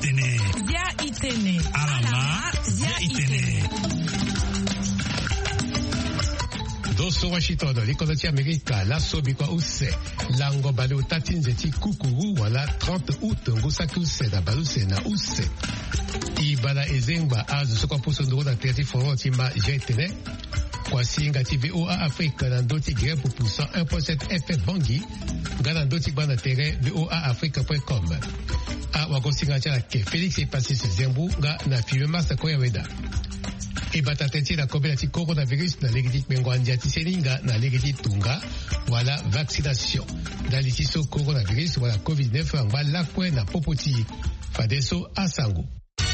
itene. Zia itene. Alama zia itene. Doso Washington, l'Économie America, la Sobikwa Use, Lango Balo Tatinzeti Kukuru, wala 30 août, Ngusaki Use, na Baluse na Use. Ibala Ezengba, Az, Sokwa Pusondoro, na Terti Foro, Tima, Jetene. Kwasi ngati VOA Afrique na ndoti gre pour poussant 1.7 FM Bangi, ngana ndoti bana terrain voaafrique.com. A wakosinga cha ke Félix et Pacis Zembu nga na fiwe masa koya weda. Ibata teti na kombinati coronavirus na legiti mengwanja tiseninga na legiti tunga wala vaccination. Daliti so coronavirus wala COVID-19 amba lakwe na popoti fadeso asangu.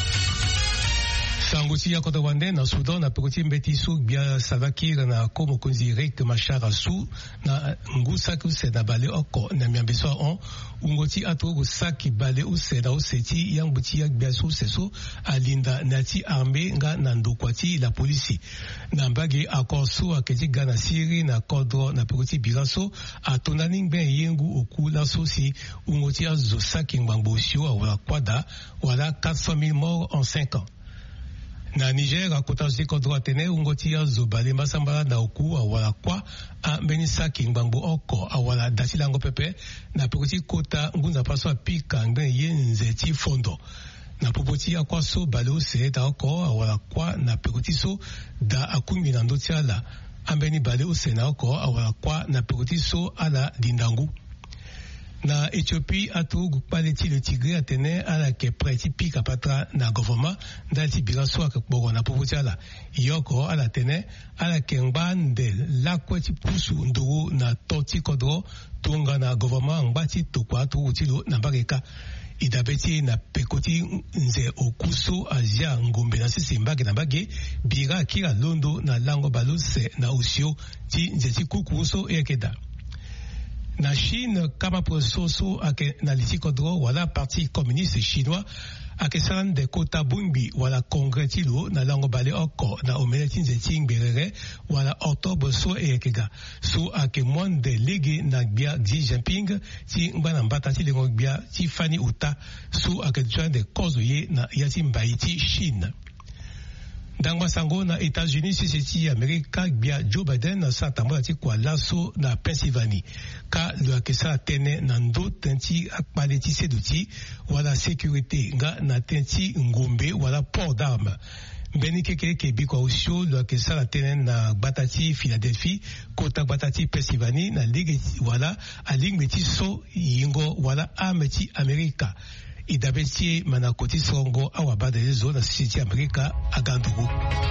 Sanguti ya kota wande na Sudan na pekoti mbeti su bia Salvakir na komo konzi Riek Machar su na ngusaki se na bale oko na miambeso on ungoti atogo saki bale use na useti yang buti ya bia su seso alinda nati arme nga na ndokwati la polisi na mbagi akorso aketi gana siri na kodro na pekoti bilaso atonaning ben yengu oku la sosi ungoti azo saki mbambo sio wala kwada wala 400,000 morts en 5 ans. Na Niger akotaji kodro atene ungoti ya zobale masambala na oku awala kwa a benisaki ngbango oko awala dasilango pepe na pekoti kota ngunza paso apika ngben yenze ti fondo na popoti ya kwa so bale ose da oko awala kwa na pekoti so da akumi na ndoti ala ambeni bale ose na oko awala kwa na pekoti so ala dindangu. Na Ethiopie atu gukpaleti le tigre atene ala ke preti pika patra na gouvernement ndati bigaso akbogo na poputiala yoko ala tene ala ke ngbande lakweti pusu nduru na toti kodro tunga na gouvernement ngbati tokwa tu utilo na bageka idabeti na pekoti nze okuso azia ngombe na sisi mbage na mbage biga kila londo na lango balose na usio ti nze ti kukuso ekeda. Na Chine, kama prososo ake na litikodro wala parti communiste chinois ake salan de kota bumbi wala kongretilo na lango bale oko na omeletin zeting berere wala octobre so ekega so ake monde lege na bia Xi Jinping ti mbana mbata ti lengo bia ti fani uta so ake joan de kozo ye na yati mbaiti Chine. Dangwa sango na États-Unis siseti Amerika bia Joe Biden na sa tambo ti kwa laso na Pennsylvanie ka lo akesa tene na ndo tenti akpaleti seduti wala sécurité nga na tenti ngombe wala port d'armes. Beni keke bi kwa usho lo akesa la tene na batati Philadelphie kota batati Pennsylvanie na ligue wala a ligue ti so yingo wala ameti Amerika. Idabeti manakoti songo awabada lezo na sisi Amerika agandugu.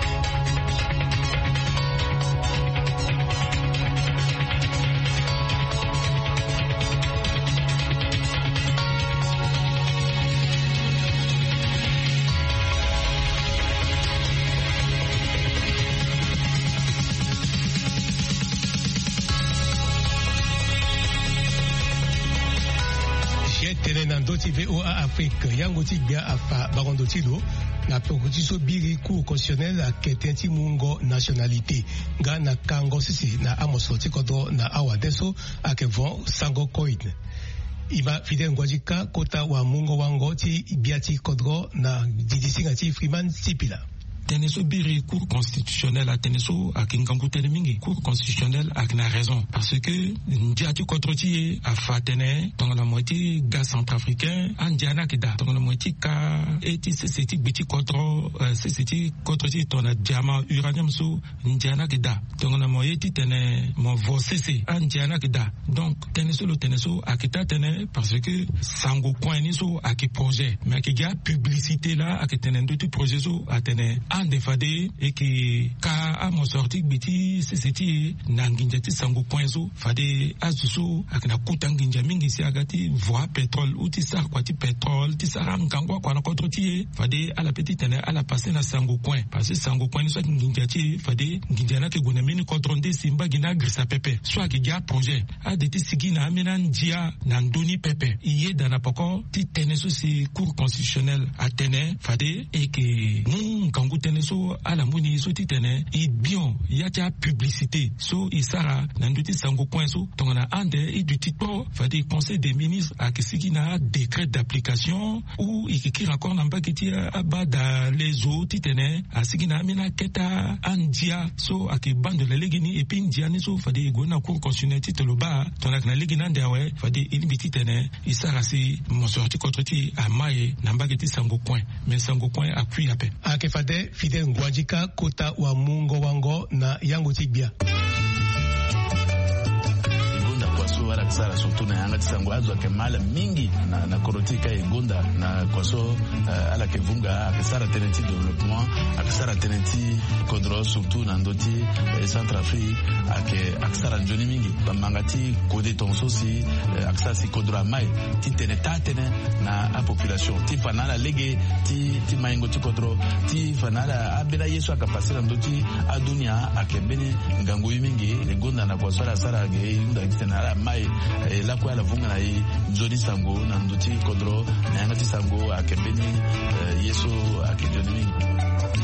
Doti VOA Afrique yango ti bia afa barondo tilo na pokoti so biri cour constitutionnel a ketenti mungo nationalité nga na kango sisi na amosoti kodo na awadeso akevon sango koid iba Fidel Ngwadjika kota wa mungo wango ti biati kodro na didisinga ti Freeman Sipila. Teneso biri cour constitutionnel a teneso a kingangu tenemingi cour constitutionnel a na raison parce que ndiati kontroti a fatene dans la moitié gaz centrafricain andiana kida dans la moitié ka eti seti biti kontro seti kontroti tona diamant uranium so ndiana kida dans la moitié tene mon vosese andiana kida donc teneso lo teneso a kita tene parce que sango coin so a ki projet mais ki ga publicité là a tene ndoti projet so a tene defade et que ka a mo sorti biti seseti nanginjati sango poinzo fade azuso akina kutanginja mingi si agati voie pétrole ou ti sar kwati pétrole ti sarangangwa kwa na kontroti fade ala petite na ala passer na sango point parce que sango point ni so nginjati fade nginjana ke gona mini kontronde simba gina grisa pepe so akija projet a de ti sigina amena ndia na ndoni pepe iye dana poko ti teneso si cour constitutionnel atene fade et que nous kangu teneso ala muni so titene i bion yacha publicité so isara na nduti sango point so tongana ande i du tipo fadi conseil des ministres akisiki na décret d'application ou ikiki encore na mbakiti abada les eaux titene asiki na mina keta andia so akibande la legini et puis ndia ni so fadi gona cour constitutionnel titoloba tona na legina ndawe fadi inibiti tene isara si mon sorti contre ti amaye na mbakiti sango point mais sango point appui ape akefade Fidel Ngwadjika kota wa mungo wango na yango tibia wala kisara surtout na yanga tisango azo akemala mingi na korotika igonda na kwaso ala kevunga akisara tenenti développement akisara tenenti kodro surtout na ndoti Centrafrique akisara njoni mingi bamangati kode tonso si akisara si kodro mai ti tenetane na a population ti fanala lege ti maingo ti kodro ti fanala abela yesu akapasira ndoti adunia akebeni ngangu mingi igonda na kwaso ala sara ge inda kitena mai la kwa la vunga na i nzoni sango na nduti kodro na yanga ti sango akebeni yesu akejoni mingi.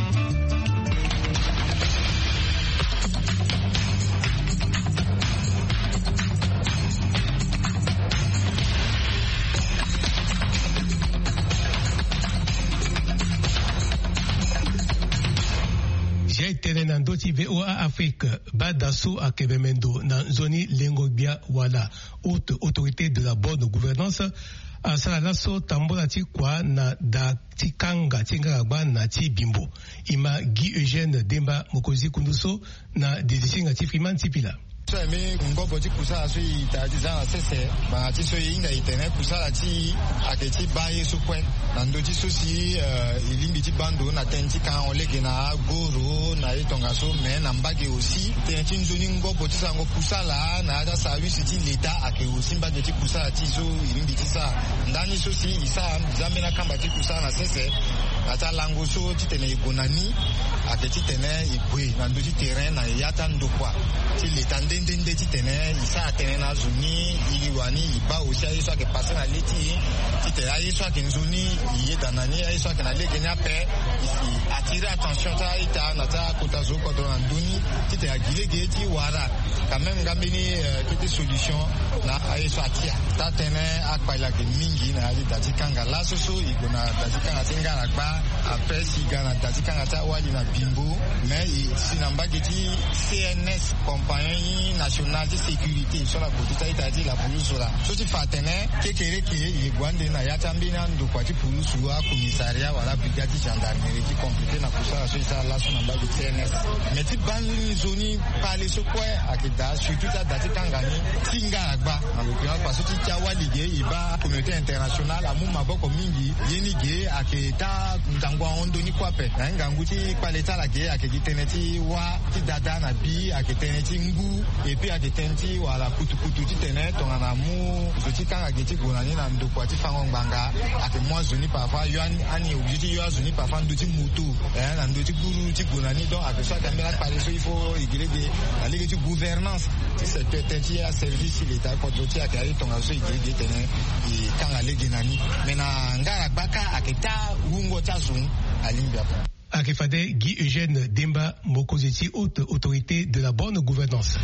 na ndoti VOA Afrique badaso akebemendo na zoni lengobia wala haute autorité de la bonne gouvernance asala laso tambola ti kwa na da tikanga tinga na ti bimbo ima Guy Eugène Demba mokozi kunduso na decision ti Freeman Tipila. Me ngobo ti kusala so i tadi za sese ba ti so inga itene kusala ti aketi baye so kwen na ndo ti so si ilimbi ti bando na tenti kan olege na goro na itonga so me na mbage aussi tenti nzoni ngobo ti sango kusala na da service ti l'État ake aussi mbage ti kusala ti so ilimbi ti sa ndani so si isa zamena kamba ti kusala na sese ata lango so ti tene ikonani aketi tene ibwe na ndo ti terrain na yata ndokwa ti l'État ndende ti tene isa tene na zuni iliwani iba aussi ayeso ake passe na leti ti tene ayeso ake nzuni iyeda nani ayeso ake na lege ni ape attirer attention ta ita na ta kota zo kodro na nduni ti tene agilege ti wara quand même ngambini kete solution na ayeso atia ta tene akpala ke mingi na ali dati kanga la soso igona dati kanga tingara gba après si gana dati kanga ta wali na bimbo mais sinambaki ti CNS compagnie nationale de sécurité sur la côté italie la police là so ti fatene kekere ke igwande na yatambi na ndo kwa ti police wa commissariat wala brigade gendarmerie qui compliqué na kusala so ita la sona mbaki CNS mais ti banni zoni pale so kwa akida surtout ta dati kangani tinga agba en l'occurrence parce que ti wali ge iba communauté internationale amu maboko mingi yeni ge aketa ndangwa ondo ni kwape na ngangu ti pale tala ge akiteneti wa ti dada na bi akiteneti ngu et puis akiteneti wala kutukutu ti tene tonga na mu zoti kanga ge ti gonani na ndokwa ti fango ngbanga ake mo zoni parfois yo ani obiti yo zoni parfois ndo ti mutu na ndo ti guru ti gonani donc ake so akambela pale so il faut igirege alege ti gouvernance ti secteur tenti a service l'État contre ti ake ayi tonga so igirege tene i kanga lege nani mais na ngara gbaka aketa wungo ta zon alimbia Akefade Guy Eugène Demba Mokozeti, haute autorité de la bonne gouvernance.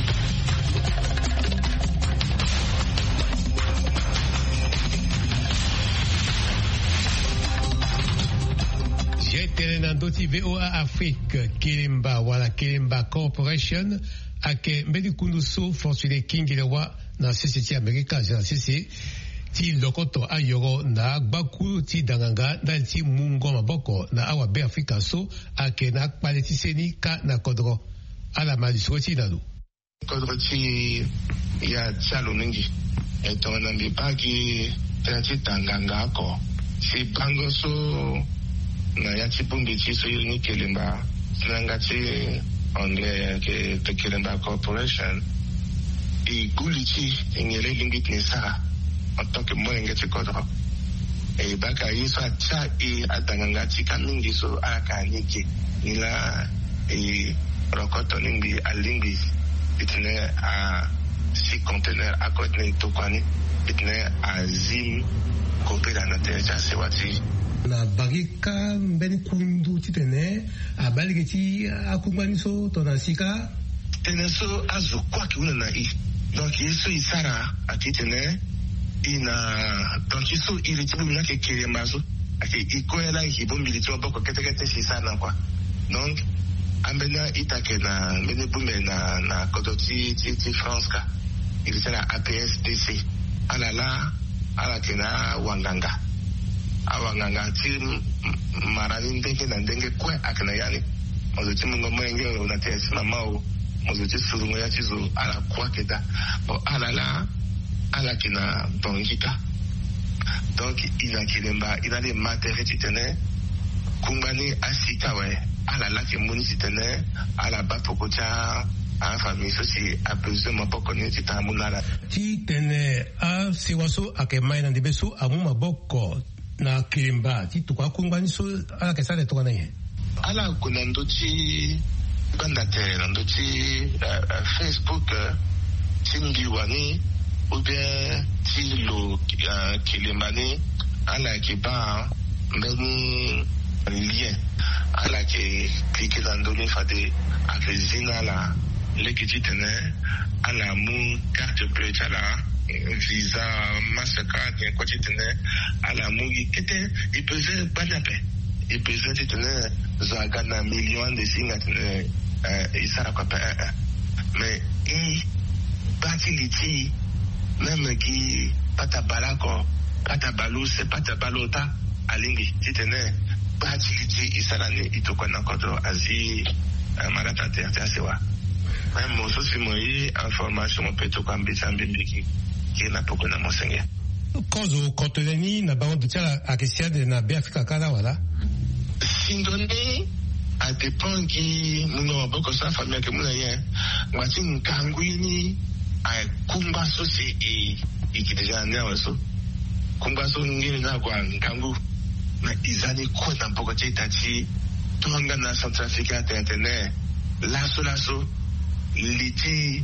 J'ai Telenandoti VOA Afrique, Kilimba, wala Kilimba Corporation, ake Mbedikunduso, Fortuné Kingilewa, na société américaine, c'est ti lokoto ayoro na gbaku ti danganga na ti mungo maboko na awa be Afrika so ake na kpaleti seni ka na kodro ala malisro ti nalu kodro ti ya tsalo ningi eto na mbipagi ti danganga ko si bango so na ya ti bumbi ti so yini kelemba nanga ti onge ke te Kelemba Corporation i guli ti ngele lingit ni sa en tant que moyen de kodro et baka yiso acha e adanganga tika mingi so aka nike nila e rokoto ningi alingi itne a 6 conteneurs à côté de Tokani itene azim kopela na teja sewati na barika mbeni kundu titene abaligeti akungwaniso tonasika teneso azu kwaki una na I donc yeso isara akitene ina donc iso iritibu na ke keremazo ake ikoela ikibombili to boko ketekete sisana kwa donc ambena itake na menebume na kodoti ti France ka ilisana APSDC alala alakena wanganga awanganga ti marani ndenge na ndenge kwe akena yani mozuti mungo mwenge una tesi mamao mozuti surungo ya chizo ala kwa keda bo alala alakena bongika donc ina kilemba ina le matere titene kumbani asika we alala ke muni titene ala bapokocha a famille ceci a besoin maboko ni titamunala titene a siwaso akemai na ndibeso amu maboko na kilemba titukwa kumbani so ala kesale to naye ala kuna ndochi bandatere ndochi Facebook tingiwani ou bien tilo kilembani ala ke ba mbeni lien ala ke cliquer dans donner fade akezina la lekiti tene ala mu carte bleue chala visa Mastercard bien quoi tene ala mu kete il pesait banape il pesait tene zaga na million de singa tene isara kwa mais i batiliti même qui patabalako patabalu c'est patabalota alingi titene batiliti isalani itokona kodo azi marata terta sewa même moso simoyi information peto kwambisa mbiki kina pokona mosenge kozo koteleni na bawo dutela akisiade na Afrika kala wala sindoni a dépend qui muno boko sa famille ke muna ye ngati nkangwini ai kumba so si ikidija nyawaso kumba so ngini na kwa nkangu na izani ko na boko tati tonga na Centrafrica tene laso liti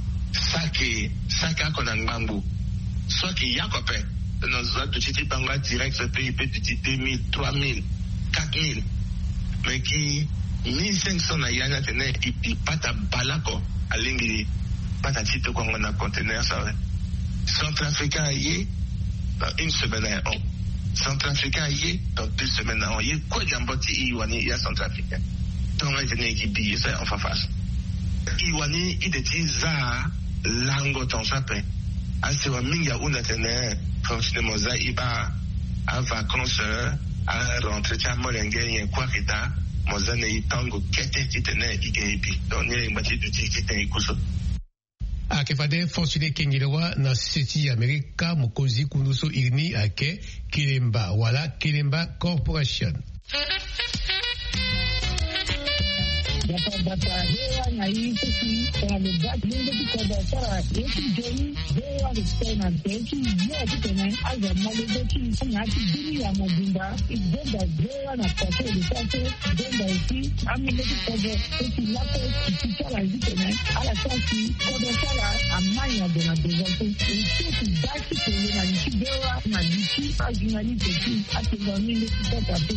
saka kona ngambu soit qu'il y a quoi faire dans un petit banga direct ce pays peut dire 2000 3000 4000 mais qui 1500 na yana tene ipata balako alingi pata tito kwa na conteneur ça Centrafricain y dans une semaine on Centrafricain y dans 2 semaines on y quoi jamboti iwani ya Centrafricain donc on tene qui billet ça en face iwani ideti za lango ton sapin asewa minga una tene fonctionnement za iba à vacances à rentrer cha molenge yen kwa kita mozane itango kete titene igebi donye mbati duti kitene ikuso akefade fonctionner kengilewa na société America mukozi kunuso irni ake Kilemba wala Kilemba Corporation Data hewa na hii sisi kwa mbaki ndio kwa biashara yetu jeni hewa tena benki yote tena aza malezi na kidini ya mabunda igenda hewa na pesa ile pesa igenda hiki amile kwa sisi lapo kichara hizi tena ala sasa kwa biashara amanya na develop sisi basi kwa na kidewa na diki ajinali teki atingani kwa tatu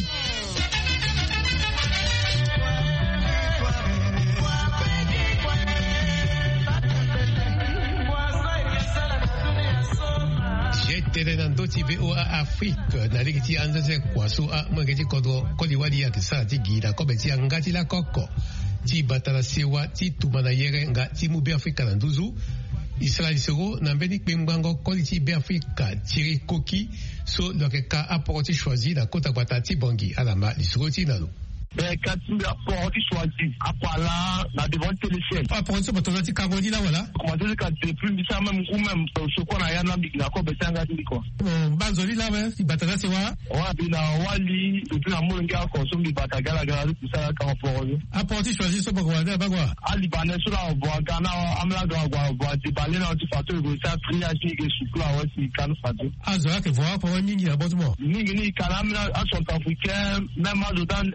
Telenando VOA Afrique na ligiti anze kwa so a mangeti kodo koliwali ya kisa tigida kobeti ngati la koko ti batala sewa ti tumana yere nga ti mu be Afrika na nduzu Israel sero na mbeni kpembango koliti be Afrika tiri koki so lokeka apporti choisi la kota kwatati bongi alama lisroti nalo Katimbi apporti choisi apala na devant téléphone apporti batolati kabodi la wala comment dire que depuis ça même ou même ce qu'on a yana bikina ko betanga ndiko banzoli la we batala sewa wa bila wali depuis na mulunga ko so mi batagala gala tout ça ka apporti choisi so bagwa bagwa ali bane sura bo gana amla gwa di balé na tu fato go ça triage ke supla wa si kan fato azo ke voa pour mingi abotmo mingi ni kalamna a sont africain même azo dan azo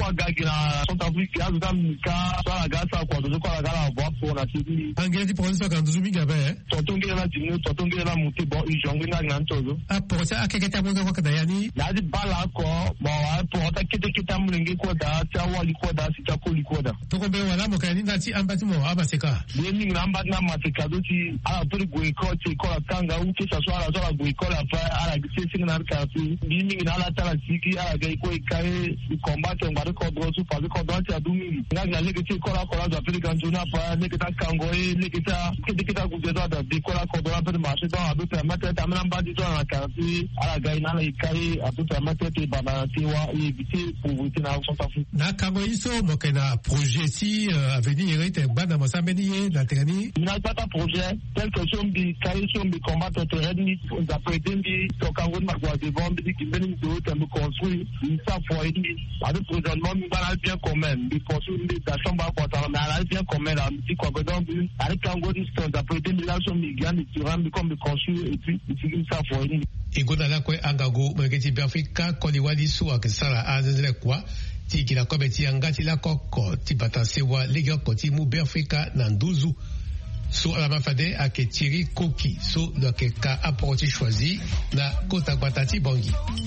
kwa gagi na Centrafrique ya zuta mika swala gasa kwa dozo kwa gala wapo na tibi angeli province ka nduzu minga ba totongela na dinu totongela na muti bo ijongi na ngantozo aposa akeketa bonga kwa kadayani na di bala ko bo apo ta kita mlingi ko da tawa liko da si tako liko da to ko be wala mo kani ndati ambati mo abaseka ni ngamba na mateka doti ala puri goiko ti ko tanga uti sa swala goiko la fa ala gisi na ka fi ni na ala tala siki ala ga ko kai combat ngari ko do su fa ko do ti adumi na lege ti ko la za puri kan juna pa lege ta kango lege ta kita gujedo da di ko la ko do la puri marché dans adu permettre ta mena ba di to na ka fi ala ga ina la kai adu permettre ti bana ti wa éviter pauvreté na Centrafrique na kango iso mo kana projet si avenir était bana mo sambeni na tegani na pas un projet tel que sombi kai sombi combattre terrain d'après dembi to kango na kwa devant bi ki beni do te me construire une fois fois et avec présentement nous va bien quand même bi construire da chambre kwa ta na la bien quand même petit quoi donc avec kango ni sto d'après dembi là sombi gagne du terrain bi comme construire et puis une fois fois et igona la kwa angago mweketi Afrika koliwali suwa kesara azele kwa tiki la kometi angati la koko tibatansewa legio koti mu Afrika na nduzu so la mafade aketiri koki so le ka apporti choisi na kota batati bongi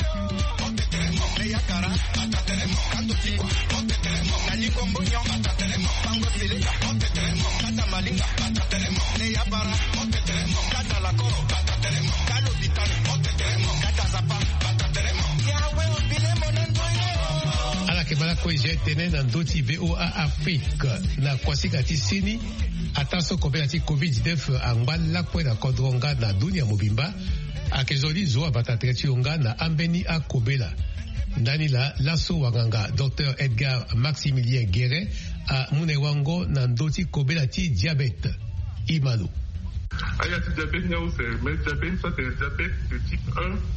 kebala koje tene na ndoti VOA Afrique na kwasika tisini ataso kopela ti COVID-19 angba kwe na kodronga na dunia mobimba akezoli zo batatreti onga na ambeni akobela ndani la laso wanganga Dr Edgar Maximilien Guéret a munewango na ndoti kobela ti diabète imalo aya ti diabète nya ose mais diabète ça c'est diabète de type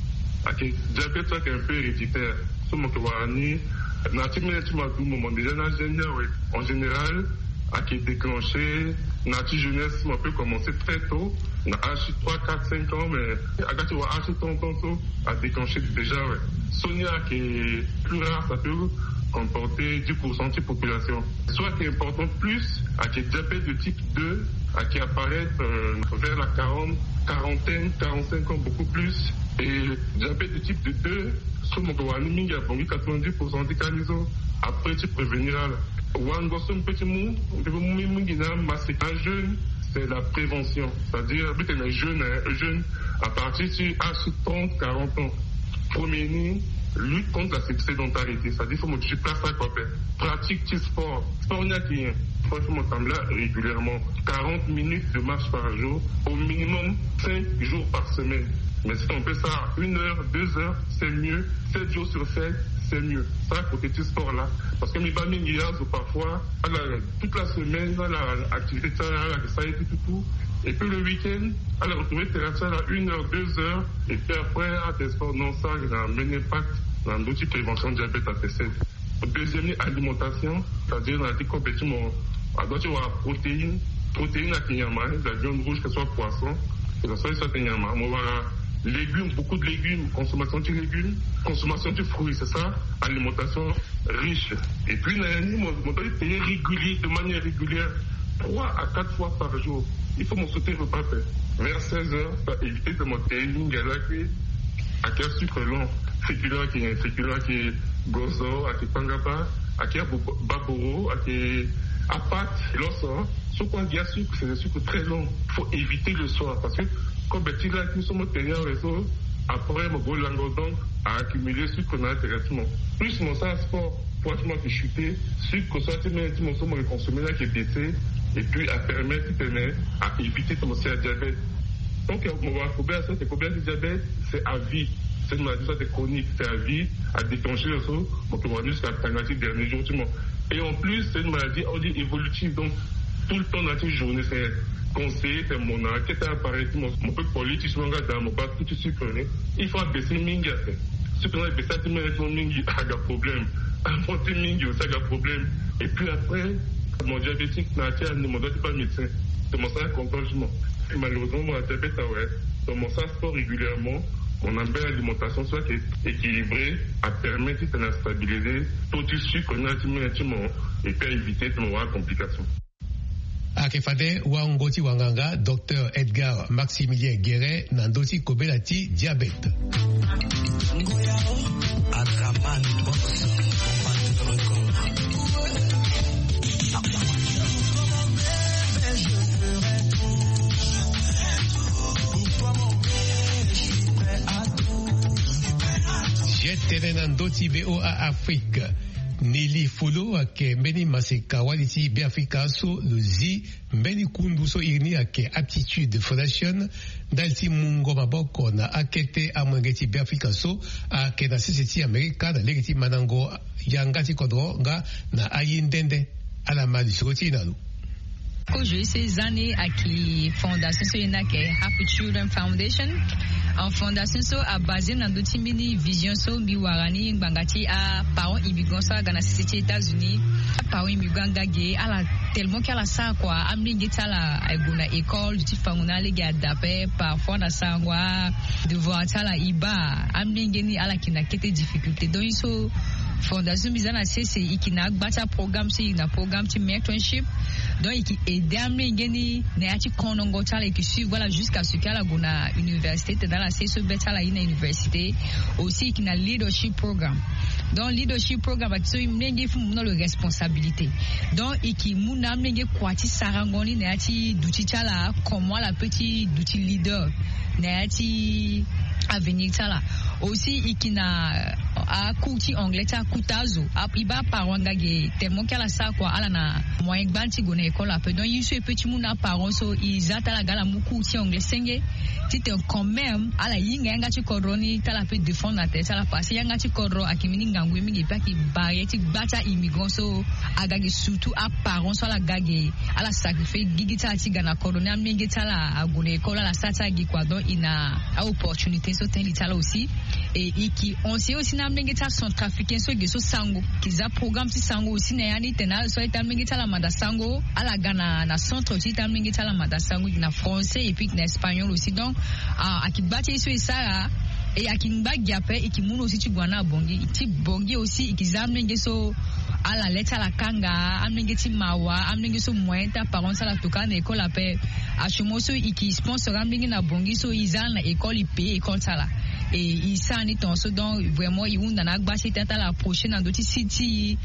1 ak diabète ça qui est un peu héréditaire somo ke wani na timene tu m'as dit moment déjà na en général à qui déclenché na ti jeunesse on peut commencer très tôt na âge 3 4 5 ans mais à gati wa âge tonto à déclencher déjà ouais Sonia qui est plus rare ça peut comporter 10% de population soit qui est important plus à qui diabète de type 2 à qui apparaît vers la quarantaine 45 ans beaucoup plus et diabète de type 2 sur mon mingi a bongi 90% des cas après tu prévenir wango son petit mou mingi na masque un jeune c'est la prévention c'est-à-dire but un jeune à partir de âge 30 40 ans premier lutte contre la sédentarité c'est-à-dire faut me tu place ça quoi pratique du sport n'a qui faut me là régulièrement 40 minutes de marche par jour au minimum 5 jours par semaine. Mais si on fait ça 1 heure, 2 heures, c'est mieux. 7 jours sur 7, c'est mieux. Ça, côté du sport là. Parce que mes familles, parfois, toute la semaine, l'activité, ça et tout. Et puis le week-end, elle a retrouvé ça à 1 heure, 2 heures. Et puis après, à des sports, non, ça, il a un impact dans l'outil de prévention de diabète à T7. Deuxième, alimentation, c'est-à-dire, on a dit complètement, à droite, il y a protéines à Kenyama, la viande rouge, que ce soit poisson, que ce soit Kenyama. On va légumes, beaucoup de légumes, consommation de légumes, consommation de fruits, c'est ça, alimentation riche. Et puis, mon payer régulier, de manière régulière, 3 à 4 fois par jour. Il faut mon sauter repas fait. Vers 16 heures, pour éviter de monter une galactique à quel sucre long, féculent qui est gozo, à qui pangapa, à qui baboro, à qui apat, l'osso. Sur quoi il y a sucre, c'est des sucres très longs. Il faut éviter le soir parce que comme petit là, nous sommes tenus en réseau, après mon beau lango donc à accumuler sucre dans l'intéressement. Plus mon sang sport, pour moi qui chuter, sucre soit mon sang me consommer là qui est baissé et puis à permettre à éviter de commencer à diabète. Donc on va combien ça, c'est combien de diabète, c'est à vie. C'est une maladie, ça c'est chronique, c'est à vie, à déclencher le saut, donc on va jusqu'à la dernier jour. Et en plus, c'est une maladie on dit évolutive, donc tout le temps dans une journée, c'est conseiller, c'est mon enquête, appareil, mon peu politique, mon gars, dans mon pas tout sucre, il faut baisser mingi. Ce qu'on a baissé, c'est mon mingi, a un problème. Monter mingi, ça a un problème. Et puis après, mon diabétique, mon doigt, c'est pas médecin. C'est mon sang contrôlement. Malheureusement, mon diabète, ouais. Donc mon sang sport régulièrement, On a une belle alimentation soit équilibrée à permettre de stabiliser tout le sucre et puis éviter de complications. Akefade Wangoti Wanganga, Dr Edgar Maximilien Guéret, Nandoti Kobelati, diabète. J'étais Nandoti VOA Afrique. Nili Fulo ake mbeni maseka waliti Biafrika so luzi mbeni kundu so irni ake Aptitude Foundation dalti mungo maboko na akete amwengeti Biafrika so ake na sisiti Amerika na legiti manango yangati kodronga na ayindende ala mali sokoti nalu. J'ai ces années à qui fondation so ina ke Happy Children Foundation en fondation so a basé dans d'autres mini vision so biwarani bangati a parents immigrants so gana cité États-Unis parents immigrants gagé ala tellement qu'à la ça quoi amlingi tala aguna école du fanguna les gars d'appel parfois na sangwa devoir tala iba amlingi ni ala kina kete difficulté donc il so fondation bizana c'est ikina bata programme c'est na programme ti mentorship donc qui aide amlingi ni na ati konongo tala qui suit voilà jusqu'à ce qu'à la gona université dans la c'est ce beta la université aussi qui na leadership programme donc leadership programme so imlingi fu no le responsabilité donc qui muna mlingi kwati sarangoni na ati duti tala comment la petit duti leader na ati avenir tala aussi ikina a kuti anglais ta kutazo iba parangage tellement qu'ala ça quoi ala na moyen banti gona école après donc il se petit muna parents so izata la gala mukuti anglais senge tite quand même ala yinga yanga ti koroni tala pe défendre na tête ala passer yanga ti korro akimini ngangwe mingi pa ki barrière bata immigrants so agage surtout à parents so la gage ala sacrifice gigita ti gana korona mingi tala agona école ala sata gi quoi donc ina a opportunité so ten litala aussi et qui on sait aussi na mengeta son trafiquant so geso sango kiza programme ti sango aussi na yani tena so eta mengeta la manda sango ala gana na centre ti ta mengeta la manda sango na français et puis na espagnol aussi donc akibati so isara et akimba giape et kimuno aussi ti gwana bongi aussi ikizamenge so ala leta la kanga amengeti mawa amenge so moyenta parents la toka na école après achumoso iki sponsor amenge na bongi so izana na école IP école sala et isani tonso donc vraiment iunda na gbasi tata la prochaine dans d'autres sites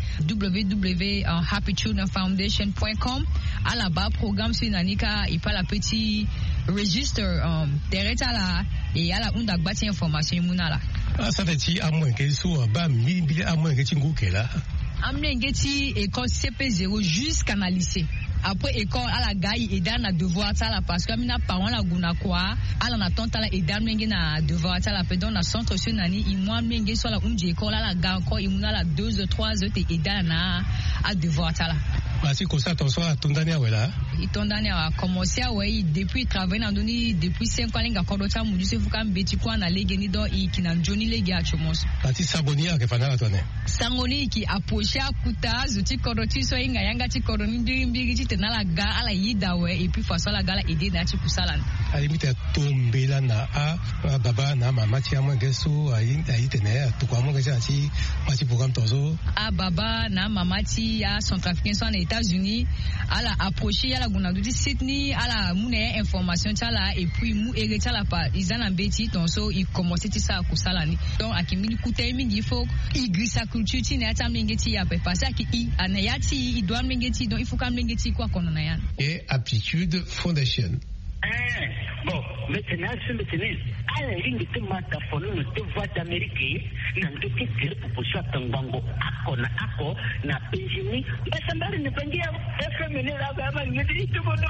www.happychildrenfoundation.com à la bas programme sur nanika et pas la petit register tereta la et à la unda gbasi information munala ça fait ti amwen ke so ba mi amwen ke tinguke la amengeti école CP0 jusqu'à na lycée après école à la gaille et dans na devoir ça la parce que mina parents la guna quoi ala na tonta la et dans mengi na devoir ça la pedon na centre sur nani i moi mengi so la unji école la ga encore i muna la 2 ou 3 heures et dans na à devoir ça la parce que ça ton soir tondania wela i tondania a commencé à ouais depuis travailler dans doni depuis 5 ans linga kodota mu se fuka mbeti kwa na legeni do i kina joni legi a chomos ati sabonia ke fana la tone sangoni ki approcher akuta zuti kodoti so inga yanga ti kodoni mbigi ti na la ga ala yida we et puis façon la gala aider na ti kusala a limite tombela na a baba na mama ti amwe geso ayitene to kwa mo gesa ti mati programme tozo a baba na mama ti a Centrafricain so na États-Unis ala approcher ya la guna du Sydney ala mune information tala et puis mu ereta la pa izana beti tonso i commencer ti sa kusala ni donc akimini kutai mingi faut igrisa culture ti na ta mingeti ya pe passer ki i anayati i doit mingeti donc il faut quand mingeti quoi qu'on en a et Aptitude Foundation. Bon, maintenant, ce matin, à la ligne de Matafono, le devoir d'Amérique, n'a pas été tiré pour pousser à Tangango, Ako, n'a pas gêné, mais ça m'a rien fait dire, FMN, là, il me dit tout le monde.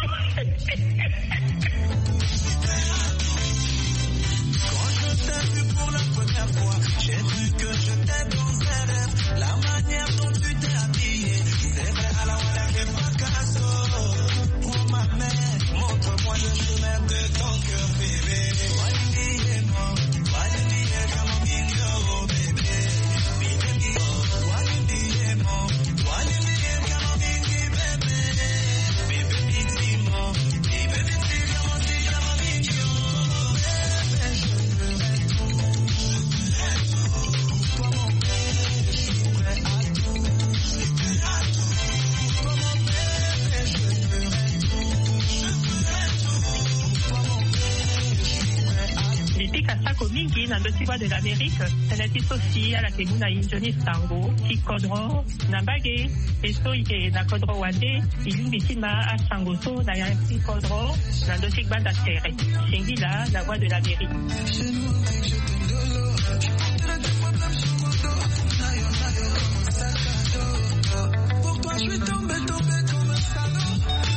Quand je t'ai vu pour la première fois, j'ai cru que j'étais dans un rêve. La manière dont tu t'es habillé, c'est vrai, alors on a fait fracasso. Prends ma main, montre-moi le chemin de ton cœur, bébé. Walindi-moi, comme un million, bébé. Walindi-moi, comme un million, bébé. Bébé, dis-moi, bébé, dis-moi, comme un million. mingi na ndoti voix de l'Amérique teneti sosi ala ke nguna injoni sango ki kodro na mbage eso ike na kodro wande ilimbi tima a sango so na ya ki kodro na ndoti banda tere singila la voix de l'Amérique. Pour toi je suis tombé comme un salaud.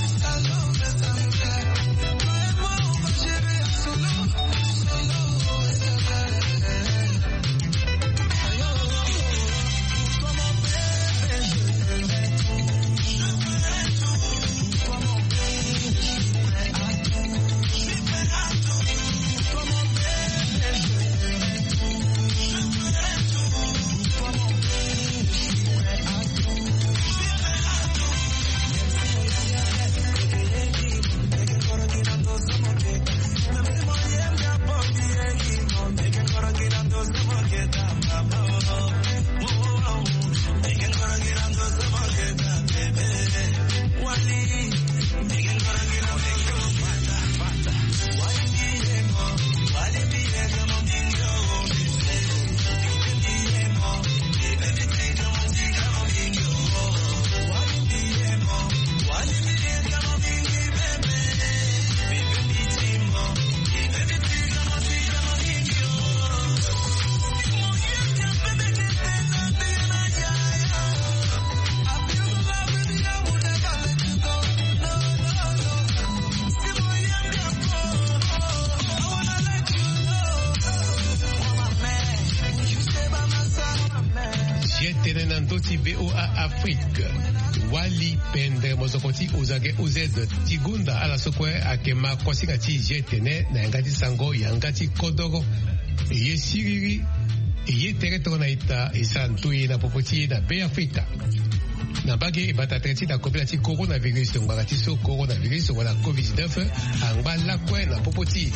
VOA Afrique Wali Pende Mozokoti Ozage Ozed Tigunda ala sokwe akema kwasingati jetene na ngati sango yangati kodoro ye siriri ye territoire na ita isantui na popoti na Bay Africa na bage batatreti na kopelati coronavirus ngati so coronavirus wala COVID-19 angba la kwe na popoti.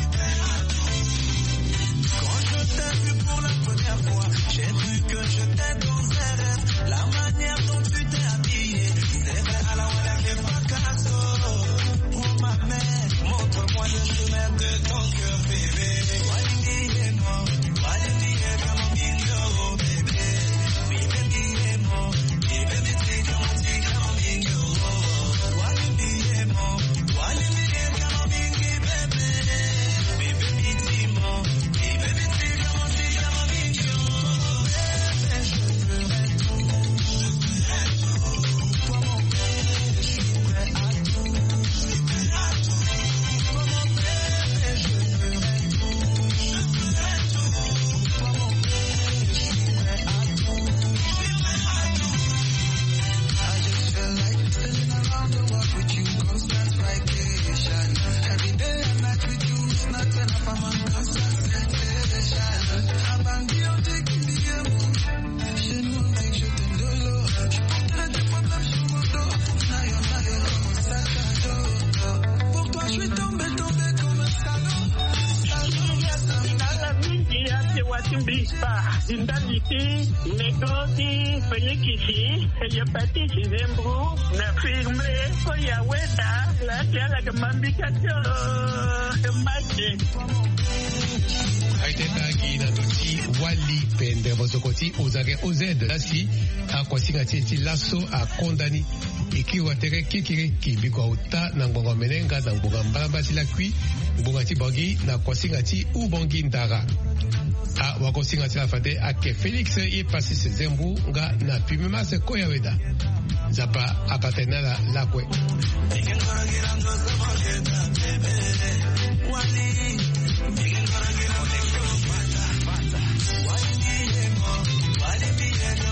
Quand je t'ai vu pour la première fois, j'ai vu que je t'ai dans un rêve. La manière dont tu t'es habillé, c'est vrai à la wala que Picasso. Prends ma main, montre-moi le chemin de ton cœur, bébé. Walindi est mort, Walindi est comme un bingo, bébé. Mi baby est mort, mi baby c'est comme un bingo. Walindi est mort, Walindi est comme un bingo, bébé. Mi baby c'est mort, mi baby c'est comme un bingo. Indaliti, Negoti, Felikisi, Eliopati, Chizembru, Nafirme, Koyaweda, La Tiala Gamambikato, Machi. Aiteta na doti Wali Pende Mozokoti Ozage Ozed Lasi akwasinga tieti laso a kondani ikiwa tere kikiri kibikwa uta na ngongo menenga na ngongo mbamba sila kui ngongo tibangi na kwasinga ti ubongi ndara a wakosinga tila fade ake Felix ye pasi se zembu nga na pimema se koyaweda zapa apatenala lakwe Wali